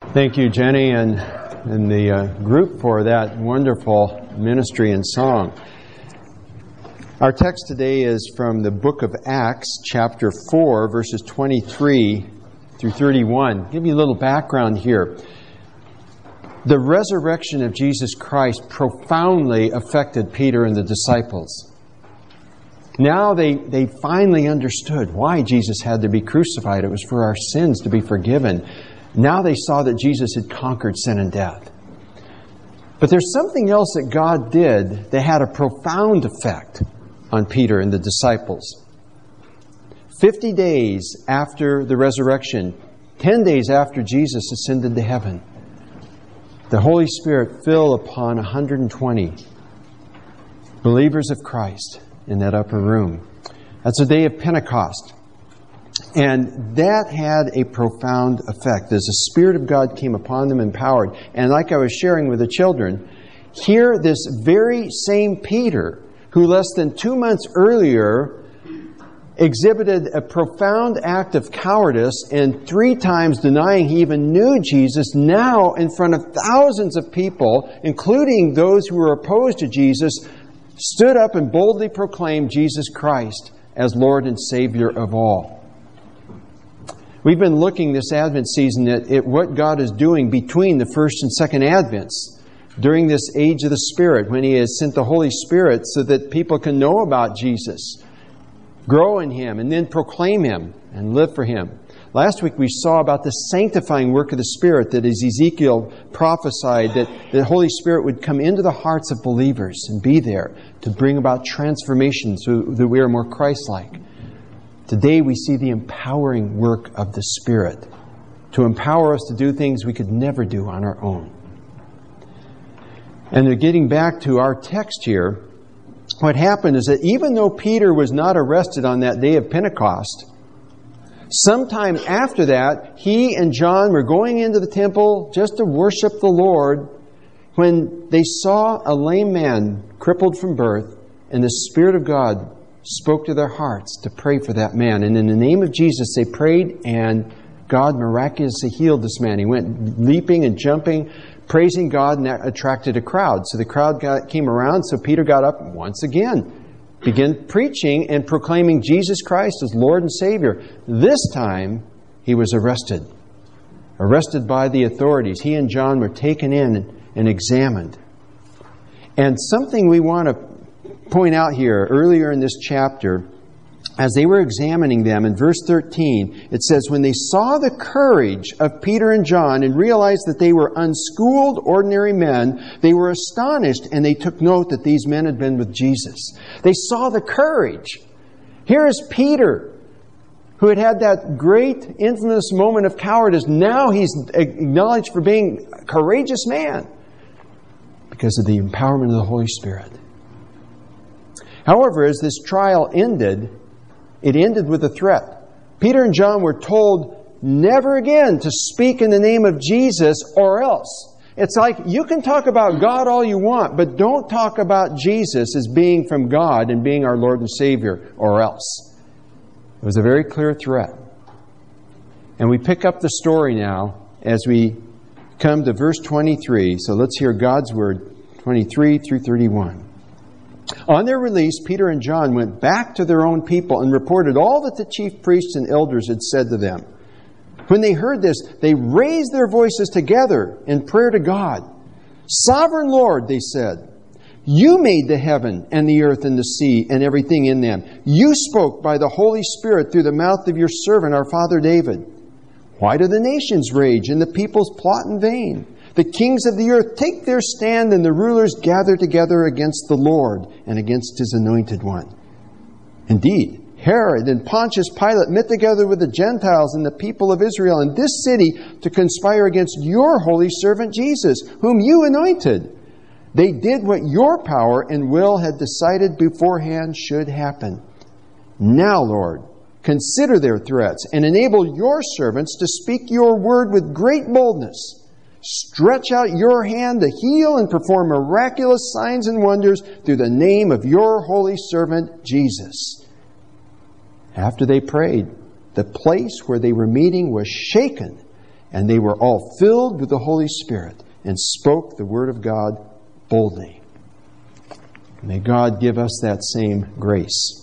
Thank you, Jenny, and the group for that wonderful ministry and song. Our text today is from the book of Acts, chapter 4, verses 23 through 31. I'll give you a little background here. The resurrection of Jesus Christ profoundly affected Peter and the disciples. Now they finally understood why Jesus had to be crucified. It was for our sins to be forgiven. Now they saw that Jesus had conquered sin and death. But there's something else that God did that had a profound effect on Peter and the disciples. 50 days after the resurrection, 10 days after Jesus ascended to heaven, the Holy Spirit fell upon 120 believers of Christ in that upper room. That's the day of Pentecost. And that had a profound effect as the Spirit of God came upon them empowered. And like I was sharing with the children, here this very same Peter, who less than 2 months earlier exhibited a profound act of cowardice and 3 times denying he even knew Jesus, now in front of thousands of people, including those who were opposed to Jesus, stood up and boldly proclaimed Jesus Christ as Lord and Savior of all. We've been looking this Advent season at what God is doing between the first and second Advents during this age of the Spirit, when He has sent the Holy Spirit so that people can know about Jesus, grow in Him, and then proclaim Him and live for Him. Last week we saw about the sanctifying work of the Spirit that as Ezekiel prophesied, that the Holy Spirit would come into the hearts of believers and be there to bring about transformation so that we are more Christ-like. Today we see the empowering work of the Spirit to empower us to do things we could never do on our own. And getting back to our text here, what happened is that even though Peter was not arrested on that day of Pentecost, sometime after that, he and John were going into the temple just to worship the Lord when they saw a lame man crippled from birth, and the Spirit of God spoke to their hearts to pray for that man. And in the name of Jesus, they prayed, and God miraculously healed this man. He went leaping and jumping, praising God, and that attracted a crowd. So the crowd came around, so Peter got up once again, began preaching and proclaiming Jesus Christ as Lord and Savior. This time, he was arrested by the authorities. He and John were taken in and examined. And something we want to point out here earlier in this chapter, as they were examining them, in verse 13, it says, when they saw the courage of Peter and John and realized that they were unschooled, ordinary men, they were astonished, and they took note that these men had been with Jesus. They saw the courage. Here is Peter, who had had that great, infamous moment of cowardice. Now he's acknowledged for being a courageous man because of the empowerment of the Holy Spirit. However, as this trial ended, it ended with a threat. Peter and John were told never again to speak in the name of Jesus or else. It's like, you can talk about God all you want, but don't talk about Jesus as being from God and being our Lord and Savior or else. It was a very clear threat. And we pick up the story now as we come to verse 23. So let's hear God's Word, 23 through 31. On their release, Peter and John went back to their own people and reported all that the chief priests and elders had said to them. When they heard this, they raised their voices together in prayer to God. Sovereign Lord, they said, you made the heaven and the earth and the sea and everything in them. You spoke by the Holy Spirit through the mouth of your servant, our father David. Why do the nations rage and the peoples plot in vain? The kings of the earth take their stand, and the rulers gather together against the Lord and against His anointed one. Indeed, Herod and Pontius Pilate met together with the Gentiles and the people of Israel in this city to conspire against your holy servant Jesus, whom you anointed. They did what your power and will had decided beforehand should happen. Now, Lord, consider their threats and enable your servants to speak your word with great boldness. Stretch out your hand to heal and perform miraculous signs and wonders through the name of your holy servant, Jesus. After they prayed, the place where they were meeting was shaken, And they were all filled with the Holy Spirit and spoke the word of God boldly. May God give us that same grace.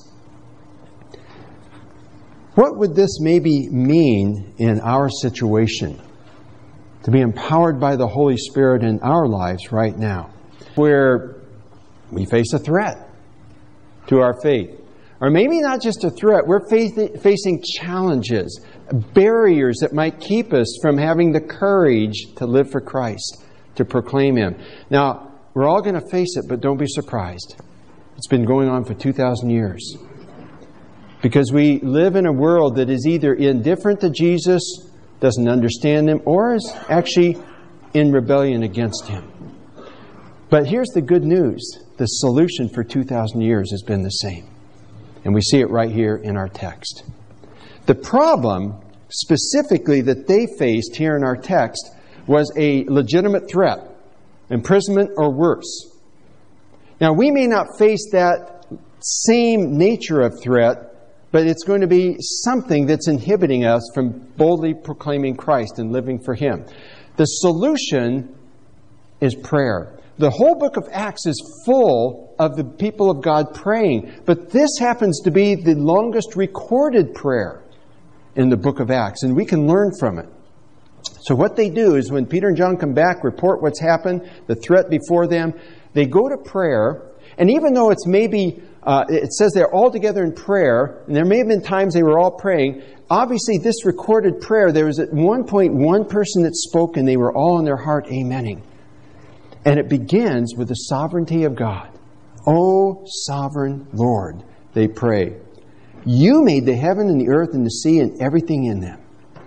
What would this maybe mean in our situation? To be empowered by the Holy Spirit in our lives right now, where we face a threat to our faith. Or maybe not just a threat, we're facing challenges, barriers that might keep us from having the courage to live for Christ, to proclaim Him. Now, we're all going to face it, but don't be surprised. It's been going on for 2,000 years. Because we live in a world that is either indifferent to Jesus, doesn't understand Him, or is actually in rebellion against Him. But here's the good news. The solution for 2,000 years has been the same. And we see it right here in our text. The problem, specifically, that they faced here in our text was a legitimate threat, imprisonment or worse. Now, we may not face that same nature of threat, but it's going to be something that's inhibiting us from boldly proclaiming Christ and living for Him. The solution is prayer. The whole book of Acts is full of the people of God praying, but this happens to be the longest recorded prayer in the book of Acts, and we can learn from it. So what they do is when Peter and John come back, report what's happened, the threat before them, they go to prayer, and even though it's maybe, it says they're all together in prayer, and there may have been times they were all praying, obviously this recorded prayer, there was at one point one person that spoke, and they were all in their heart amening. And it begins with the sovereignty of God. O sovereign Lord, they pray. You made the heaven and the earth and the sea and everything in them.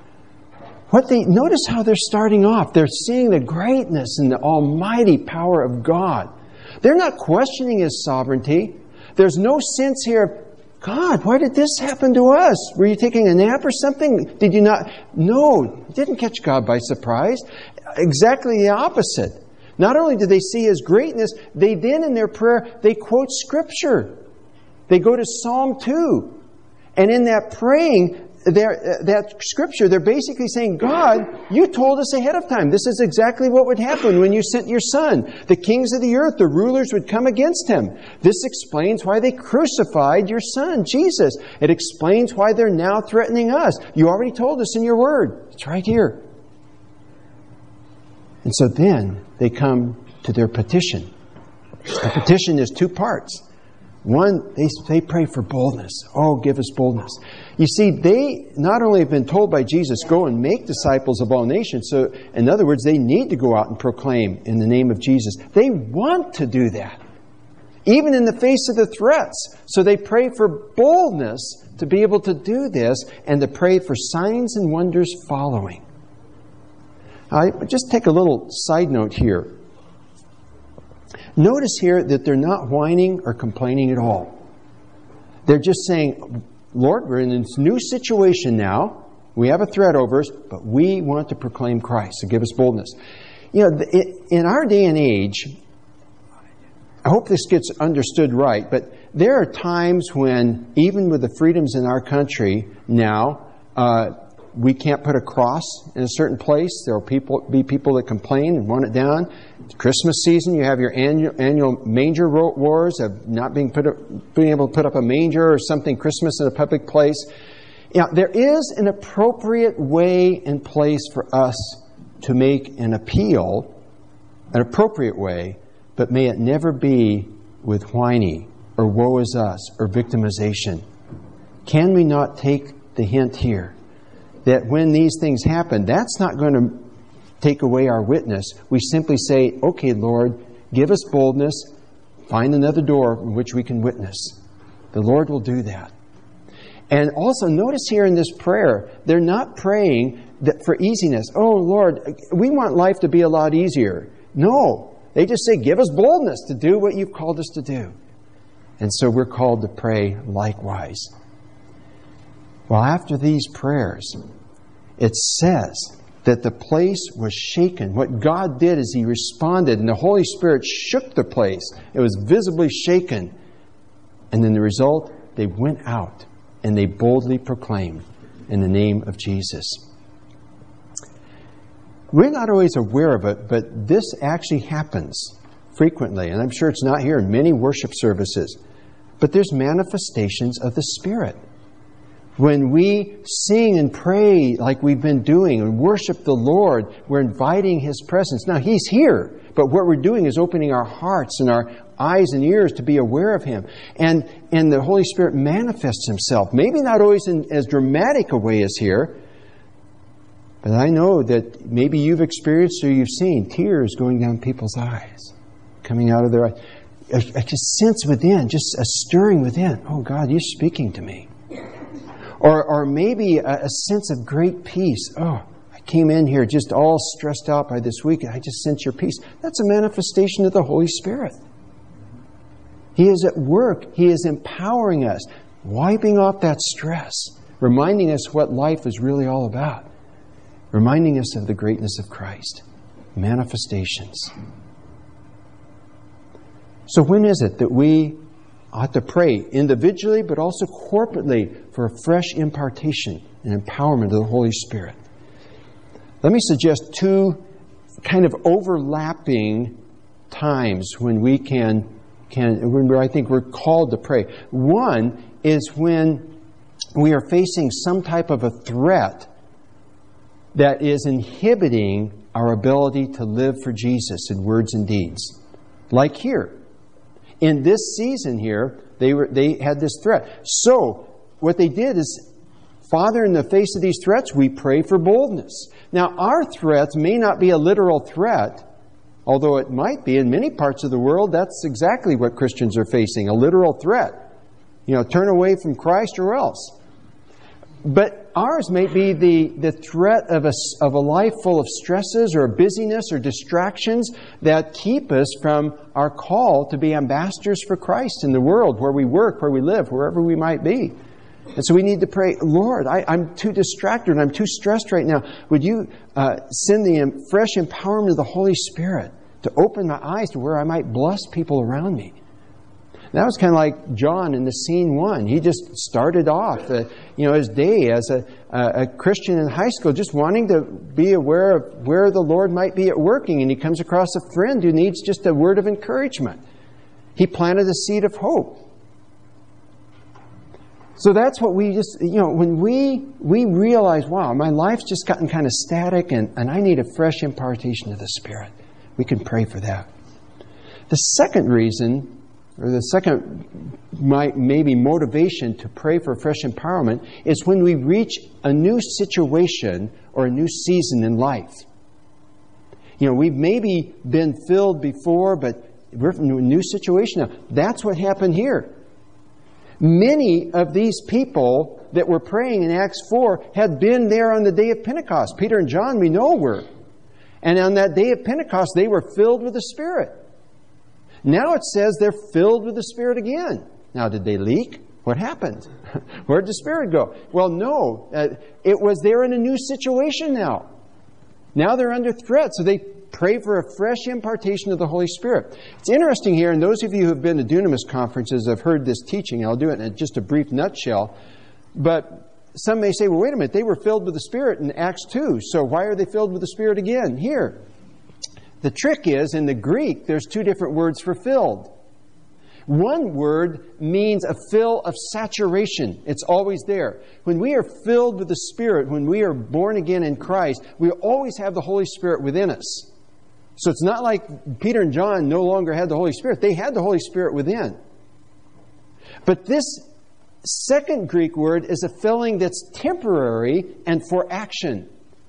Notice how they're starting off. They're seeing the greatness and the almighty power of God. They're not questioning His sovereignty. There's no sense here of, God, why did this happen to us? Were you taking a nap or something? Did you not? No, you didn't catch God by surprise. Exactly the opposite. Not only do they see His greatness, they then in their prayer, they quote Scripture. They go to Psalm 2. And in that praying, that Scripture, they're basically saying, God, you told us ahead of time. This is exactly what would happen when you sent your Son. The kings of the earth, the rulers would come against Him. This explains why they crucified your Son, Jesus. It explains why they're now threatening us. You already told us in your Word. It's right here. And so then they come to their petition. The petition is two parts. One, they pray for boldness. Oh, give us boldness. You see, they not only have been told by Jesus, go and make disciples of all nations. So, in other words, they need to go out and proclaim in the name of Jesus. They want to do that, even in the face of the threats. So they pray for boldness to be able to do this and to pray for signs and wonders following. Just take a little side note here. Notice here that they're not whining or complaining at all. They're just saying, Lord, we're in this new situation now. We have a threat over us, but we want to proclaim Christ. So give us boldness. You know, in our day and age, I hope this gets understood right, but there are times when, even with the freedoms in our country now, we can't put a cross in a certain place. There will be people that complain and want it down. It's Christmas season. You have your annual manger wars of not being able to put up a manger or something Christmas in a public place. You know, there is an appropriate way in place for us to make an appeal, an appropriate way, but may it never be with whiny or woe is us or victimization. Can we not take the hint here? That when these things happen, that's not going to take away our witness. We simply say, okay, Lord, give us boldness. Find another door in which we can witness. The Lord will do that. And also notice here in this prayer, they're not praying for easiness. Oh, Lord, we want life to be a lot easier. No, they just say, give us boldness to do what you've called us to do. And so we're called to pray likewise. Well, after these prayers, it says that the place was shaken. What God did is He responded, and the Holy Spirit shook the place. It was visibly shaken. And then the result, they went out and they boldly proclaimed in the name of Jesus. We're not always aware of it, but this actually happens frequently. And I'm sure it's not here in many worship services. But there's manifestations of the Spirit. When we sing and pray like we've been doing and worship the Lord, we're inviting His presence. Now, He's here, but what we're doing is opening our hearts and our eyes and ears to be aware of Him. And the Holy Spirit manifests Himself. Maybe not always in as dramatic a way as here, but I know that maybe you've experienced or you've seen tears going down people's eyes, coming out of their eyes. I just sense within, just a stirring within. Oh, God, You're speaking to me. Or maybe a sense of great peace. Oh, I came in here just all stressed out by this week, and I just sense Your peace. That's a manifestation of the Holy Spirit. He is at work. He is empowering us, wiping off that stress, reminding us what life is really all about, reminding us of the greatness of Christ. Manifestations. So when is it that we ought to pray individually but also corporately for a fresh impartation and empowerment of the Holy Spirit? Let me suggest two kind of overlapping times when we when I think we're called to pray. One is when we are facing some type of a threat that is inhibiting our ability to live for Jesus in words and deeds. Like here. In this season here, they had this threat. So, what they did is, Father, in the face of these threats, we pray for boldness. Now, our threats may not be a literal threat, although it might be. In many parts of the world, that's exactly what Christians are facing, a literal threat. Turn away from Christ or else. But ours may be the threat of a life full of stresses or busyness or distractions that keep us from our call to be ambassadors for Christ in the world, where we work, where we live, wherever we might be. And so we need to pray, Lord, I'm too distracted and I'm too stressed right now. Would You send the fresh empowerment of the Holy Spirit to open my eyes to where I might bless people around me? That was kind of like John in the scene 1. He just started off, his day as a Christian in high school, just wanting to be aware of where the Lord might be at working. And he comes across a friend who needs just a word of encouragement. He planted a seed of hope. So that's what we just, when we realize, wow, my life's just gotten kind of static and I need a fresh impartation of the Spirit. We can pray for that. The second reason, or the second maybe motivation to pray for fresh empowerment, is when we reach a new situation or a new season in life. We've maybe been filled before, but we're in a new situation now. That's what happened here. Many of these people that were praying in Acts 4 had been there on the day of Pentecost. Peter and John, we know, were. And on that day of Pentecost, they were filled with the Spirit. Now it says they're filled with the Spirit again. Now, did they leak? What happened? Where'd the Spirit go? Well, no. They're in a new situation now. Now they're under threat, so they pray for a fresh impartation of the Holy Spirit. It's interesting here, and those of you who have been to Dunamis conferences have heard this teaching. I'll do it in just a brief nutshell. But some may say, well, wait a minute, they were filled with the Spirit in Acts 2, so why are they filled with the Spirit again here? The trick is, in the Greek, there's two different words for filled. One word means a fill of saturation. It's always there. When we are filled with the Spirit, when we are born again in Christ, we always have the Holy Spirit within us. So it's not like Peter and John no longer had the Holy Spirit. They had the Holy Spirit within. But this second Greek word is a filling that's temporary and for action.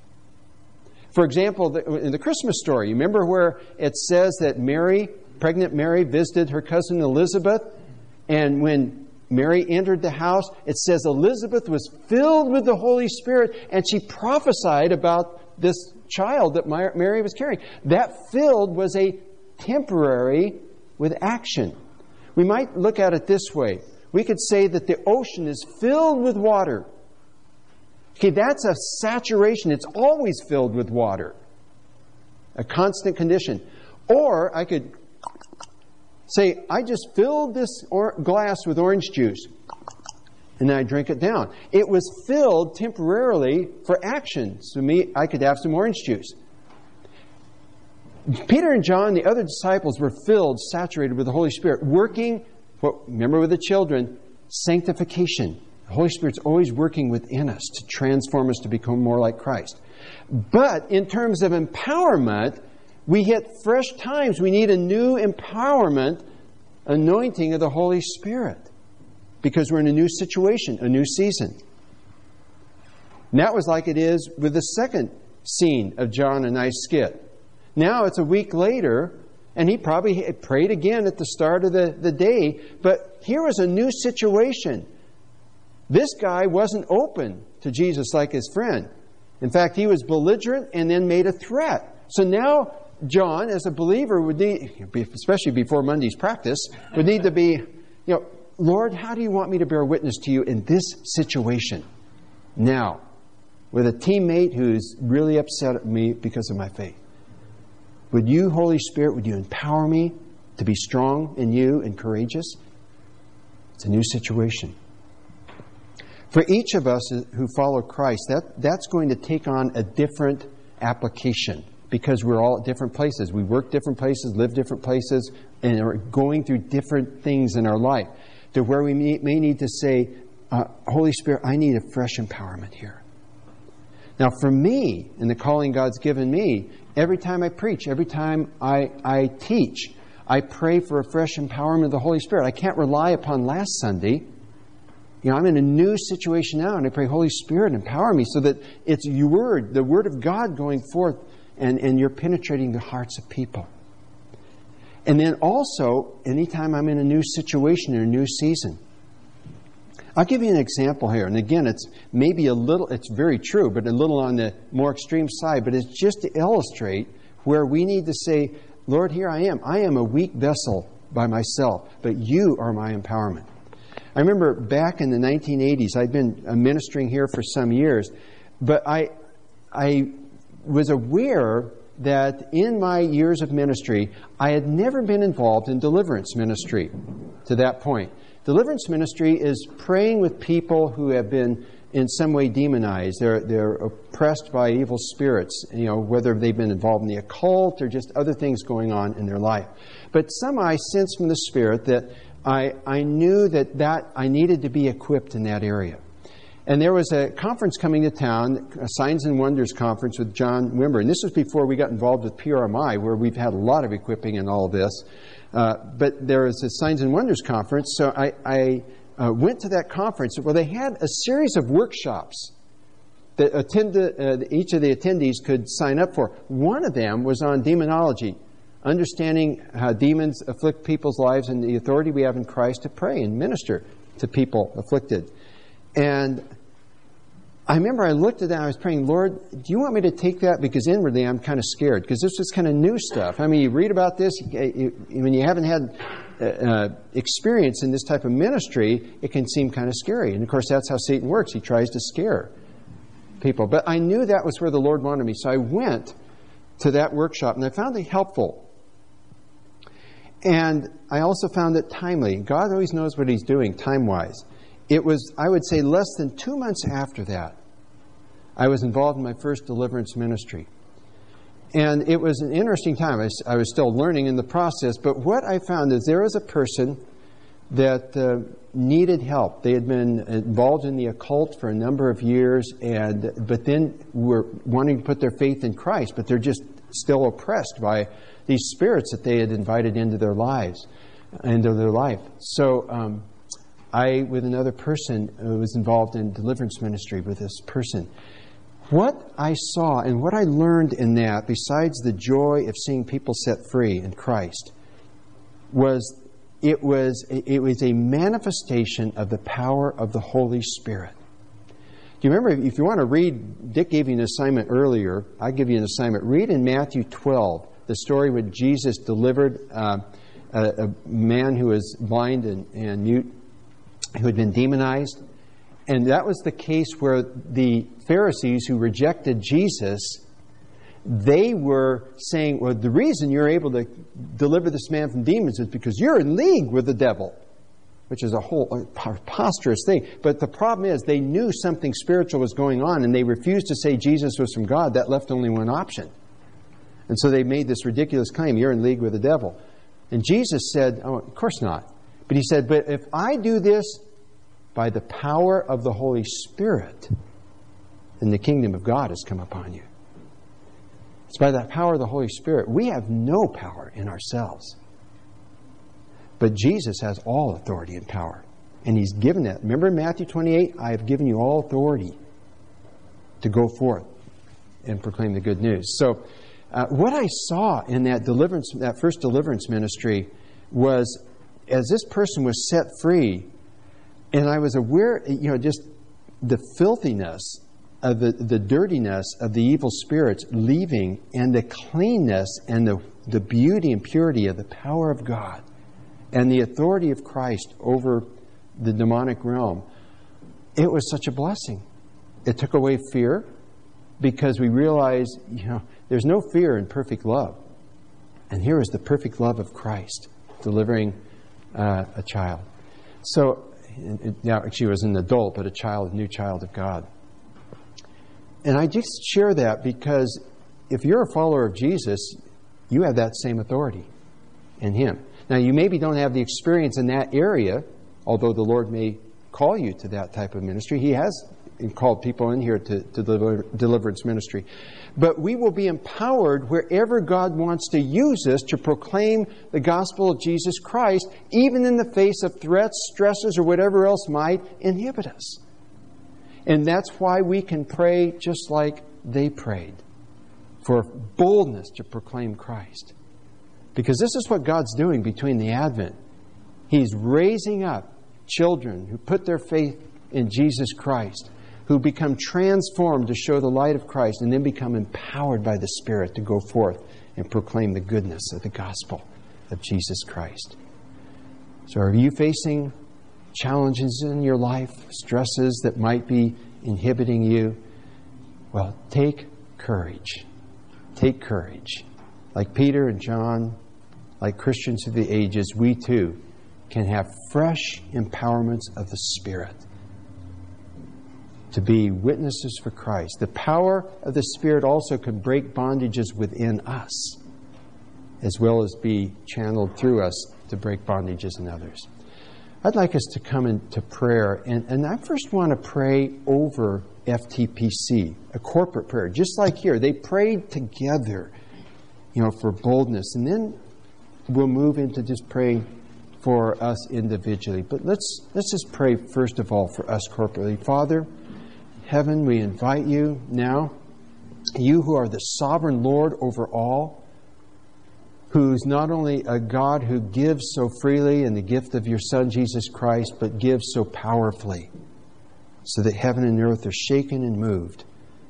For example, in the Christmas story, you remember where it says that pregnant Mary visited her cousin Elizabeth, and when Mary entered the house, it says Elizabeth was filled with the Holy Spirit, and she prophesied about this child that Mary was carrying. That filled was a temporary with action. We might look at it this way. We could say that the ocean is filled with water. Okay, that's a saturation. It's always filled with water. A constant condition. Or I could say, I just filled this glass with orange juice. And then I drink it down. It was filled temporarily for action. So I could have some orange juice. Peter and John, the other disciples, were filled, saturated with the Holy Spirit, working, remember with the children, sanctification. The Holy Spirit's always working within us to transform us to become more like Christ. But in terms of empowerment, we hit fresh times. We need a new empowerment, anointing of the Holy Spirit, because we're in a new situation, a new season. And that was like it is with the second scene of John and I's skit. Now it's a week later, and he probably prayed again at the start of the day, but here was a new situation. This guy wasn't open to Jesus like his friend. In fact, he was belligerent and then made a threat. So now John, as a believer, would need, especially before Monday's practice, would need to be, Lord, how do you want me to bear witness to you in this situation? Now, with a teammate who's really upset at me because of my faith. Would you, Holy Spirit, would you empower me to be strong in you and courageous? It's a new situation. For each of us who follow Christ, that's going to take on a different application because we're all at different places. We work different places, live different places, and are going through different things in our life to where we may need to say, Holy Spirit, I need a fresh empowerment here. Now, for me, in the calling God's given me, every time I preach, every time I teach, I pray for a fresh empowerment of the Holy Spirit. I can't rely upon last Sunday. I'm in a new situation now, and I pray, Holy Spirit, empower me so that it's your word, the word of God going forth, and you're penetrating the hearts of people. And then also, anytime I'm in a new situation or a new season, I'll give you an example here. And again, it's maybe it's very true, but a little on the more extreme side. But it's just to illustrate where we need to say, Lord, here I am. I am a weak vessel by myself, but you are my empowerment. I remember back in the 1980s, I'd been ministering here for some years, but I was aware that in my years of ministry, I had never been involved in deliverance ministry to that point. Deliverance ministry is praying with people who have been in some way demonized. They're oppressed by evil spirits, whether they've been involved in the occult or just other things going on in their life. But somehow I sensed from the Spirit that I knew that I needed to be equipped in that area. And there was a conference coming to town, a Signs and Wonders conference with John Wimber. And this was before we got involved with PRMI, where we've had a lot of equipping in all of this. But there was a Signs and Wonders conference, so I went to that conference. Well, they had a series of workshops that each of the attendees could sign up for. One of them was on demonology, understanding how demons afflict people's lives and the authority we have in Christ to pray and minister to people afflicted. And I remember I looked at that and I was praying, Lord, do you want me to take that? Because inwardly I'm kind of scared because this was kind of new stuff. I mean, you read about this, when you haven't had experience in this type of ministry, it can seem kind of scary. And of course, that's how Satan works. He tries to scare people. But I knew that was where the Lord wanted me. So I went to that workshop and I found it helpful. And I also found it timely. God always knows what He's doing time-wise. It was, I would say, less than 2 months after that, I was involved in my first deliverance ministry. And it was an interesting time. I was still learning in the process, but what I found is there was a person that needed help. They had been involved in the occult for a number of years, but then were wanting to put their faith in Christ, but they're just still oppressed by these spirits that they had invited into their lives, into their life. So I, with another person, was involved in deliverance ministry with this person. What I saw and what I learned in that, besides the joy of seeing people set free in Christ, was it was a manifestation of the power of the Holy Spirit. Do you remember, if you want to read, Dick gave you an assignment earlier, I give you an assignment. Read in Matthew 12, the story where Jesus delivered a man who was blind and mute, who had been demonized. And that was the case where the Pharisees who rejected Jesus, they were saying, well, the reason you're able to deliver this man from demons is because you're in league with the devil, which is a whole preposterous thing. But the problem is they knew something spiritual was going on and they refused to say Jesus was from God. That left only one option. And so they made this ridiculous claim, you're in league with the devil. And Jesus said, oh, of course not. But he said, but if I do this by the power of the Holy Spirit, then the kingdom of God has come upon you. It's by that power of the Holy Spirit. We have no power in ourselves. But Jesus has all authority and power. And He's given that. Remember in Matthew 28, I have given you all authority to go forth and proclaim the good news. So what I saw in that first deliverance ministry was, as this person was set free, and I was aware, just the filthiness of the dirtiness of the evil spirits leaving, and the cleanness and the beauty and purity of the power of God and the authority of Christ over the demonic realm. It was such a blessing. It took away fear, because we realized, there's no fear in perfect love. And here is the perfect love of Christ delivering a child. So, now she was an adult, but a new child of God. And I just share that because if you're a follower of Jesus, you have that same authority in Him. Now, you maybe don't have the experience in that area, although the Lord may call you to that type of ministry. He has called people in here to deliverance ministry. But we will be empowered wherever God wants to use us to proclaim the gospel of Jesus Christ, even in the face of threats, stresses, or whatever else might inhibit us. And that's why we can pray just like they prayed, for boldness to proclaim Christ. Because this is what God's doing between the Advent. He's raising up children who put their faith in Jesus Christ, who become transformed to show the light of Christ, and then become empowered by the Spirit to go forth and proclaim the goodness of the gospel of Jesus Christ. So are you facing challenges in your life, stresses that might be inhibiting you? Well, take courage. Take courage. Like Peter and John, like Christians of the ages, we too can have fresh empowerments of the Spirit to be witnesses for Christ. The power of the Spirit also can break bondages within us, as well as be channeled through us to break bondages in others. I'd like us to come into prayer, and I first want to pray over FTPC, a corporate prayer, just like here. They prayed together, for boldness, and then we'll move into just praying for us individually. But let's just pray first of all for us corporately. Father, Heaven, we invite you now, you who are the sovereign Lord over all, who's not only a God who gives so freely in the gift of your Son, Jesus Christ, but gives so powerfully, so that heaven and earth are shaken and moved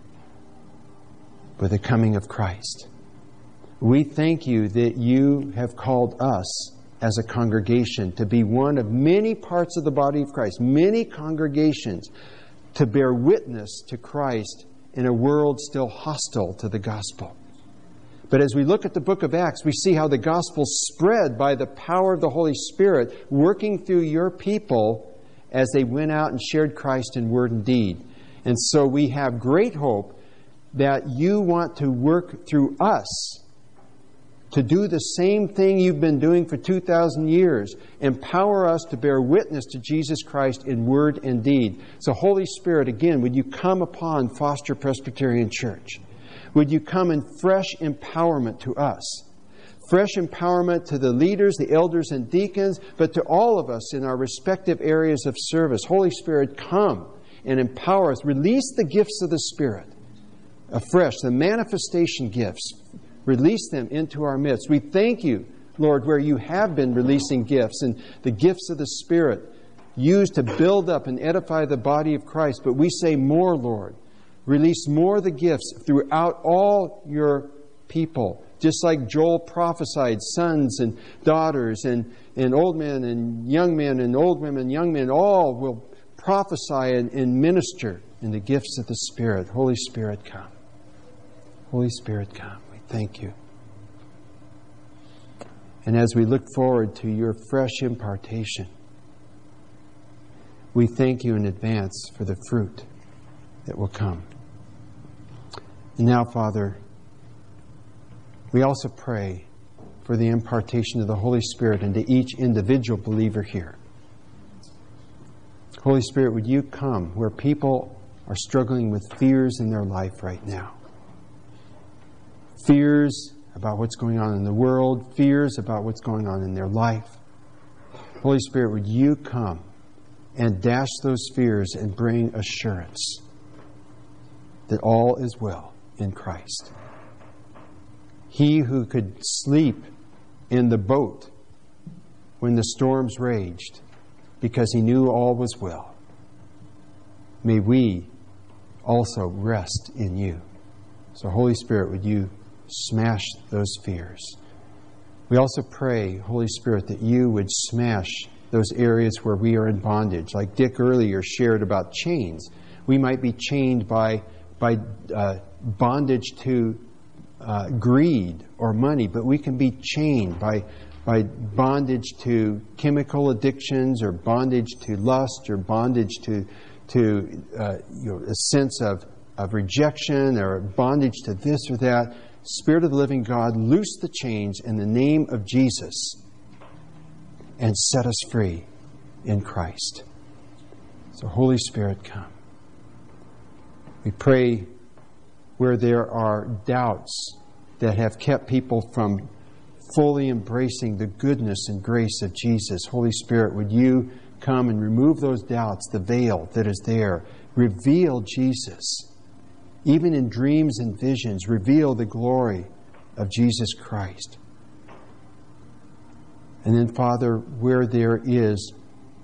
with the coming of Christ. We thank you that you have called us as a congregation to be one of many parts of the body of Christ, many congregations, to bear witness to Christ in a world still hostile to the gospel. But as we look at the book of Acts, we see how the gospel spread by the power of the Holy Spirit working through your people as they went out and shared Christ in word and deed. And so we have great hope that you want to work through us to do the same thing you've been doing for 2,000 years. Empower us to bear witness to Jesus Christ in word and deed. So Holy Spirit, again, would you come upon Foster Presbyterian Church? Would you come in fresh empowerment to us? Fresh empowerment to the leaders, the elders and deacons, but to all of us in our respective areas of service. Holy Spirit, come and empower us. Release the gifts of the Spirit afresh, the manifestation gifts. Release them into our midst. We thank you, Lord, where you have been releasing gifts and the gifts of the Spirit used to build up and edify the body of Christ. But we say more, Lord. Release more of the gifts throughout all your people. Just like Joel prophesied, sons and daughters and old men and young men and old women and young men, all will prophesy and minister in the gifts of the Spirit. Holy Spirit, come. Holy Spirit, come. Thank you. And as we look forward to your fresh impartation, we thank you in advance for the fruit that will come. And now, Father, We also pray for the impartation of the Holy Spirit into each individual believer here. Holy Spirit, would you come where people are struggling with fears in their life right now? Fears about what's going on in the world, fears about what's going on in their life. Holy Spirit, would you come and dash those fears and bring assurance that all is well in Christ. He who could sleep in the boat when the storms raged because he knew all was well. May we also rest in you. So Holy Spirit, would you smash those fears? We also pray, Holy Spirit, that you would smash those areas where we are in bondage. Like Dick earlier shared about chains. We might be chained by bondage to greed or money, but we can be chained by bondage to chemical addictions, or bondage to lust, or bondage to a sense of rejection, or bondage to this or that. Spirit of the living God, loose the chains in the name of Jesus and set us free in Christ. So Holy Spirit, come. We pray where there are doubts that have kept people from fully embracing the goodness and grace of Jesus. Holy Spirit, would you come and remove those doubts, the veil that is there. Reveal Jesus. Even in dreams and visions, reveal the glory of Jesus Christ. And then, Father, where there is,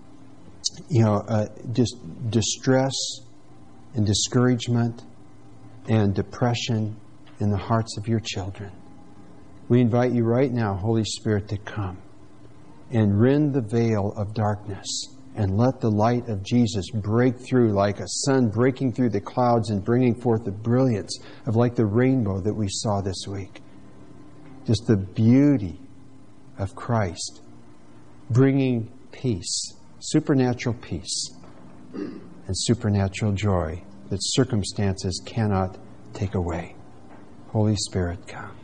just distress and discouragement and depression in the hearts of your children, we invite you right now, Holy Spirit, to come and rend the veil of darkness and let the light of Jesus break through like a sun breaking through the clouds and bringing forth the brilliance of like the rainbow that we saw this week. Just the beauty of Christ bringing peace, supernatural peace, and supernatural joy that circumstances cannot take away. Holy Spirit, come.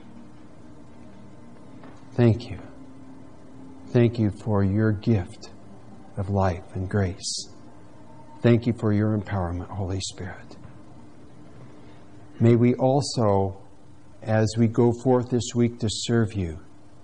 Thank you. Thank you for your gift of life and grace. Thank you for your empowerment, Holy Spirit. May we also, as we go forth this week to serve you,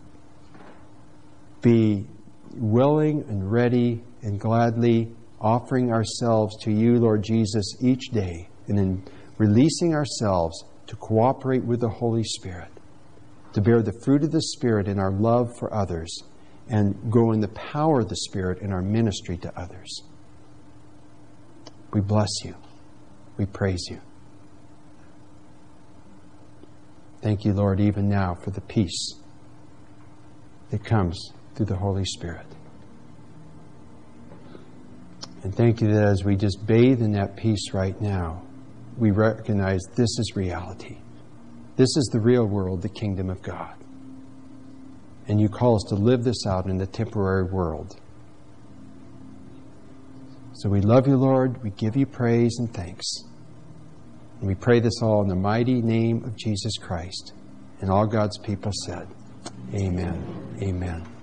be willing and ready and gladly offering ourselves to you, Lord Jesus, each day, and in releasing ourselves to cooperate with the Holy Spirit, to bear the fruit of the Spirit in our love for others, and grow in the power of the Spirit in our ministry to others. We bless you. We praise you. Thank you, Lord, even now for the peace that comes through the Holy Spirit. And thank you that as we just bathe in that peace right now, we recognize this is reality. This is the real world, the kingdom of God. And you call us to live this out in the temporary world. So we love you, Lord. We give you praise and thanks. And we pray this all in the mighty name of Jesus Christ. And all God's people said, Amen. Amen.